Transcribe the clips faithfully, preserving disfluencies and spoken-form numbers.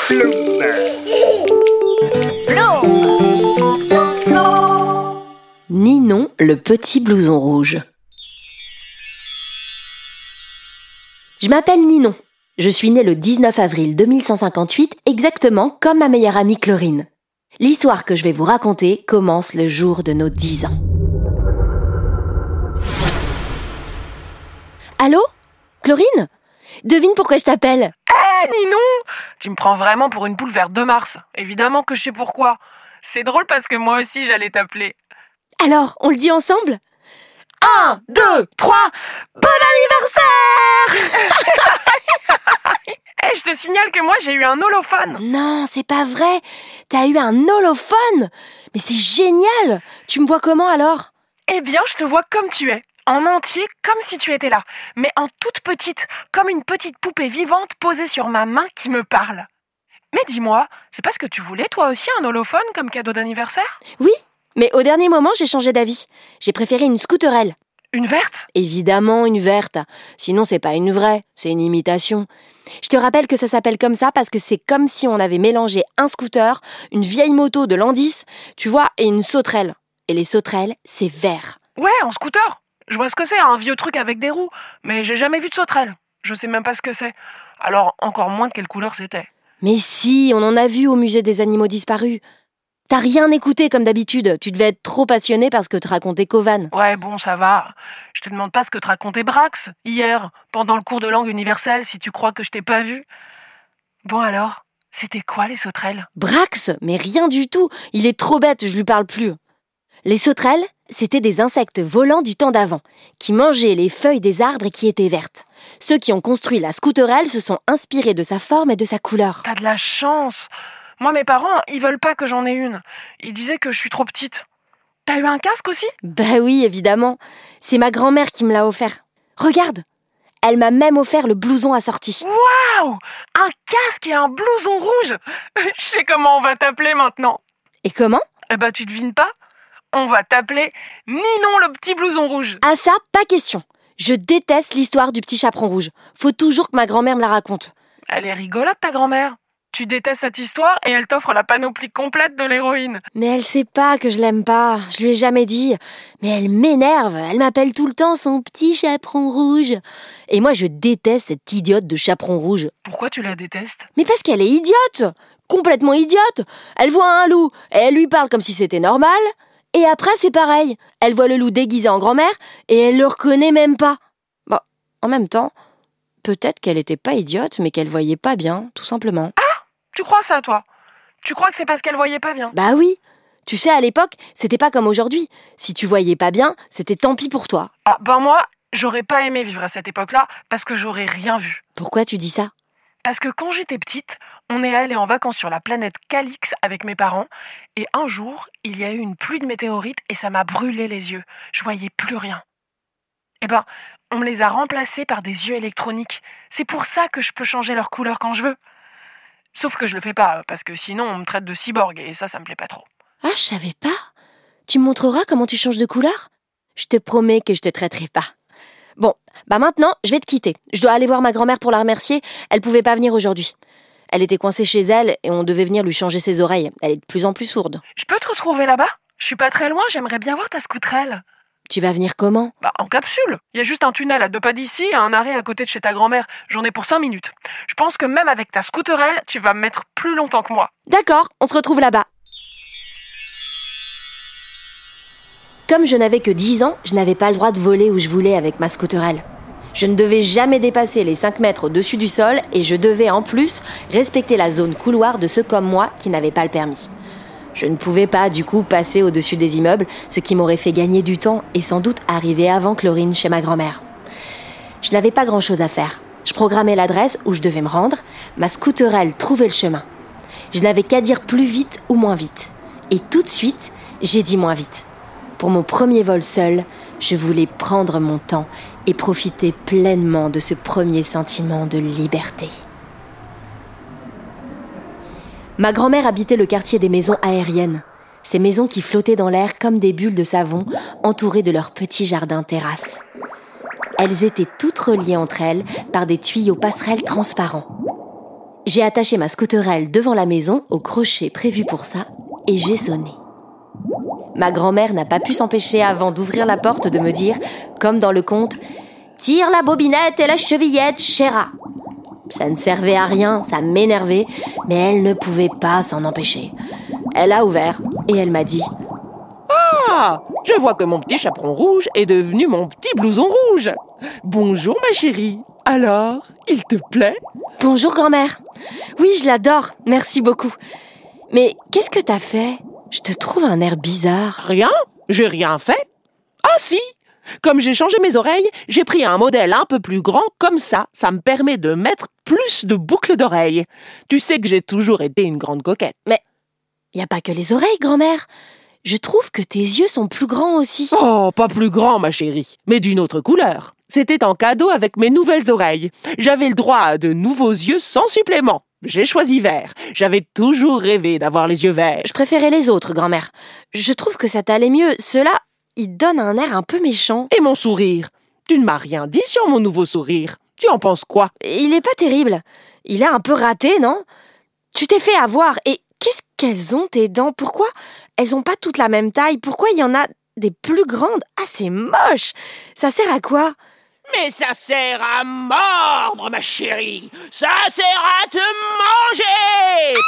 Ploum. Ninon, le petit blouson rouge. Je m'appelle Ninon. Je suis née le dix-neuf avril deux mille cent cinquante-huit, exactement comme ma meilleure amie Chlorine. L'histoire que je vais vous raconter commence le jour de nos dix ans. Allô ? Chlorine ? Devine pourquoi je t'appelle ? Hé, hey, Ninon ! Tu me prends vraiment pour une poule vers deux mars. Évidemment que je sais pourquoi. C'est drôle parce que moi aussi j'allais t'appeler. Alors, on le dit ensemble ? Un, deux, trois, bon anniversaire ! Hé, hey, je te signale que moi j'ai eu un holophone. Non, c'est pas vrai. T'as eu un holophone ? Mais c'est génial ! Tu me vois comment alors ? Eh bien, je te vois comme tu es. En entier, comme si tu étais là. Mais en toute petite, comme une petite poupée vivante posée sur ma main qui me parle. Mais dis-moi, c'est pas ce que tu voulais toi aussi, un holophone comme cadeau d'anniversaire ? Oui, mais au dernier moment, j'ai changé d'avis. J'ai préféré une scooterelle. Une verte ? Évidemment une verte. Sinon, c'est pas une vraie, c'est une imitation. Je te rappelle que ça s'appelle comme ça parce que c'est comme si on avait mélangé un scooter, une vieille moto de l'an dix, tu vois, et une sauterelle. Et les sauterelles, c'est vert. Ouais, en scooter. Je vois ce que c'est, un vieux truc avec des roues. Mais j'ai jamais vu de sauterelle. Je sais même pas ce que c'est. Alors, encore moins de quelle couleur c'était. Mais si, on en a vu au musée des animaux disparus. T'as rien écouté comme d'habitude. Tu devais être trop passionné par ce que te racontait Kovan. Ouais, bon, ça va. Je te demande pas ce que te racontait Brax, hier, pendant le cours de langue universelle, si tu crois que je t'ai pas vu. Bon alors, c'était quoi les sauterelles ? Brax ? Mais rien du tout. Il est trop bête, je lui parle plus. Les sauterelles, c'était des insectes volants du temps d'avant, qui mangeaient les feuilles des arbres et qui étaient vertes. Ceux qui ont construit la scooterelle se sont inspirés de sa forme et de sa couleur. T'as de la chance. Moi, mes parents, ils veulent pas que j'en ai une. Ils disaient que je suis trop petite. T'as eu un casque aussi ? Bah oui, évidemment. C'est ma grand-mère qui me l'a offert. Regarde, elle m'a même offert le blouson assorti. Waouh ! Un casque et un blouson rouge. Je sais comment on va t'appeler maintenant. Et comment ? Eh bah, tu devines pas ? On va t'appeler Ninon le petit blouson rouge. Ah ça, pas question. Je déteste l'histoire du petit chaperon rouge. Faut toujours que ma grand-mère me la raconte. Elle est rigolote, ta grand-mère. Tu détestes cette histoire et elle t'offre la panoplie complète de l'héroïne. Mais elle sait pas que je l'aime pas. Je lui ai jamais dit. Mais elle m'énerve. Elle m'appelle tout le temps son petit chaperon rouge. Et moi, je déteste cette idiote de chaperon rouge. Pourquoi tu la détestes ? Mais parce qu'elle est idiote. Complètement idiote. Elle voit un loup et elle lui parle comme si c'était normal. Et après, c'est pareil. Elle voit le loup déguisé en grand-mère et elle le reconnaît même pas. Bon, en même temps, peut-être qu'elle était pas idiote, mais qu'elle voyait pas bien, tout simplement. Ah ! Tu crois ça, toi ? Tu crois que c'est parce qu'elle voyait pas bien ? Bah oui. Tu sais, à l'époque, c'était pas comme aujourd'hui. Si tu voyais pas bien, c'était tant pis pour toi. Ah, ben moi, j'aurais pas aimé vivre à cette époque-là parce que j'aurais rien vu. Pourquoi tu dis ça ? Parce que quand j'étais petite, on est allé en vacances sur la planète Calix avec mes parents et un jour, il y a eu une pluie de météorites et ça m'a brûlé les yeux. Je voyais plus rien. Eh ben, on me les a remplacés par des yeux électroniques. C'est pour ça que je peux changer leur couleur quand je veux. Sauf que je le fais pas, parce que sinon on me traite de cyborg et ça, ça me plaît pas trop. Ah, je savais pas. Tu me montreras comment tu changes de couleur ? Je te promets que je te traiterai pas. Bon, bah maintenant, je vais te quitter. Je dois aller voir ma grand-mère pour la remercier. Elle pouvait pas venir aujourd'hui. Elle était coincée chez elle et on devait venir lui changer ses oreilles. Elle est de plus en plus sourde. Je peux te retrouver là-bas ? Je suis pas très loin, j'aimerais bien voir ta scooterelle. Tu vas venir comment ? Bah, en capsule. Il y a juste un tunnel à deux pas d'ici et un arrêt à côté de chez ta grand-mère. J'en ai pour cinq minutes. Je pense que même avec ta scooterelle, tu vas me mettre plus longtemps que moi. D'accord, on se retrouve là-bas. Comme je n'avais que dix ans, je n'avais pas le droit de voler où je voulais avec ma scooterelle. Je ne devais jamais dépasser les cinq mètres au-dessus du sol et je devais en plus respecter la zone couloir de ceux comme moi qui n'avaient pas le permis. Je ne pouvais pas, du coup, passer au-dessus des immeubles, ce qui m'aurait fait gagner du temps et sans doute arriver avant Chlorine chez ma grand-mère. Je n'avais pas grand-chose à faire. Je programmais l'adresse où je devais me rendre, ma scooterelle trouvait le chemin. Je n'avais qu'à dire plus vite ou moins vite. Et tout de suite, j'ai dit moins vite. Pour mon premier vol seul, je voulais prendre mon temps et profiter pleinement de ce premier sentiment de liberté. Ma grand-mère habitait le quartier des maisons aériennes. Ces maisons qui flottaient dans l'air comme des bulles de savon, entourées de leurs petits jardins terrasses. Elles étaient toutes reliées entre elles par des tuyaux passerelles transparents. J'ai attaché ma scooterelle devant la maison au crochet prévu pour ça et j'ai sonné. Ma grand-mère n'a pas pu s'empêcher avant d'ouvrir la porte de me dire, comme dans le conte, « Tire la bobinette et la chevillette, chéra !» Ça ne servait à rien, ça m'énervait, mais elle ne pouvait pas s'en empêcher. Elle a ouvert et elle m'a dit « Ah, je vois que mon petit chaperon rouge est devenu mon petit blouson rouge. Bonjour ma chérie, alors, il te plaît ?» « Bonjour grand-mère. Oui, je l'adore, merci beaucoup. Mais qu'est-ce que t'as fait ? Je te trouve un air bizarre. » « Rien, j'ai rien fait. Ah si, comme j'ai changé mes oreilles, j'ai pris un modèle un peu plus grand, comme ça, ça me permet de mettre plus de boucles d'oreilles. Tu sais que j'ai toujours été une grande coquette. » Mais y a pas que les oreilles, grand-mère. Je trouve que tes yeux sont plus grands aussi. Oh, pas plus grands, ma chérie, mais d'une autre couleur. C'était en cadeau avec mes nouvelles oreilles. J'avais le droit à de nouveaux yeux sans supplément. J'ai choisi vert. J'avais toujours rêvé d'avoir les yeux verts. Je préférais les autres, grand-mère. Je trouve que ça t'allait mieux. Ceux-là, ils donnent un air un peu méchant. Et mon sourire ? Tu ne m'as rien dit sur mon nouveau sourire. Tu en penses quoi ? Il est pas terrible. Il est un peu raté, non ? Tu t'es fait avoir. Et qu'est-ce qu'elles ont, tes dents ? Pourquoi elles ont pas toutes la même taille ? Pourquoi il y en a des plus grandes ? Ah, c'est moche. Ça sert à quoi ? Mais ça sert à mordre, ma chérie. Ça sert à te manger.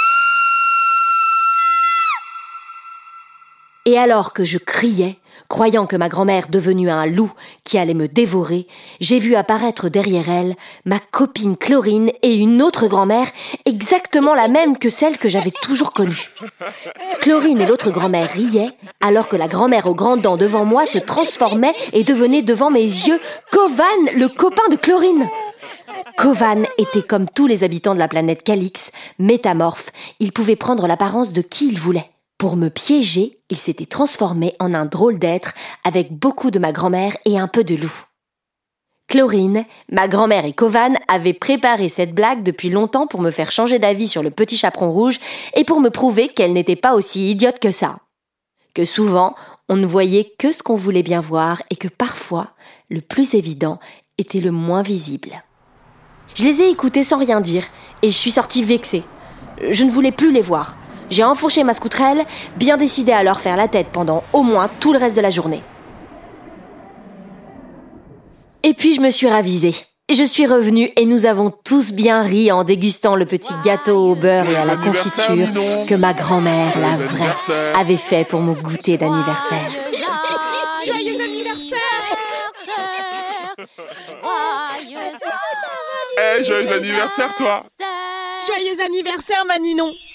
Et alors que je criais, croyant que ma grand-mère devenue un loup qui allait me dévorer, j'ai vu apparaître derrière elle ma copine Chlorine et une autre grand-mère, exactement la même que celle que j'avais toujours connue. Chlorine et l'autre grand-mère riaient, alors que la grand-mère aux grandes dents devant moi se transformait et devenait devant mes yeux Kovan, le copain de Chlorine. Kovan était comme tous les habitants de la planète Calix, métamorphe. Il pouvait prendre l'apparence de qui il voulait. Pour me piéger, il s'était transformé en un drôle d'être avec beaucoup de ma grand-mère et un peu de loup. Chlorine, ma grand-mère et Kovan avaient préparé cette blague depuis longtemps pour me faire changer d'avis sur le petit chaperon rouge et pour me prouver qu'elle n'était pas aussi idiote que ça. Que souvent, on ne voyait que ce qu'on voulait bien voir et que parfois, le plus évident était le moins visible. Je les ai écoutés sans rien dire et je suis sortie vexée. Je ne voulais plus les voir. J'ai enfourché ma scooterelle, bien décidée à leur faire la tête pendant au moins tout le reste de la journée. Et puis je me suis ravisée. Je suis revenue et nous avons tous bien ri en dégustant le petit gâteau au beurre et à la confiture que ma grand-mère, la vraie, avait fait pour mon goûter d'anniversaire. Joyeux anniversaire! Eh, hey, joyeux anniversaire, toi! Joyeux anniversaire, Maninon!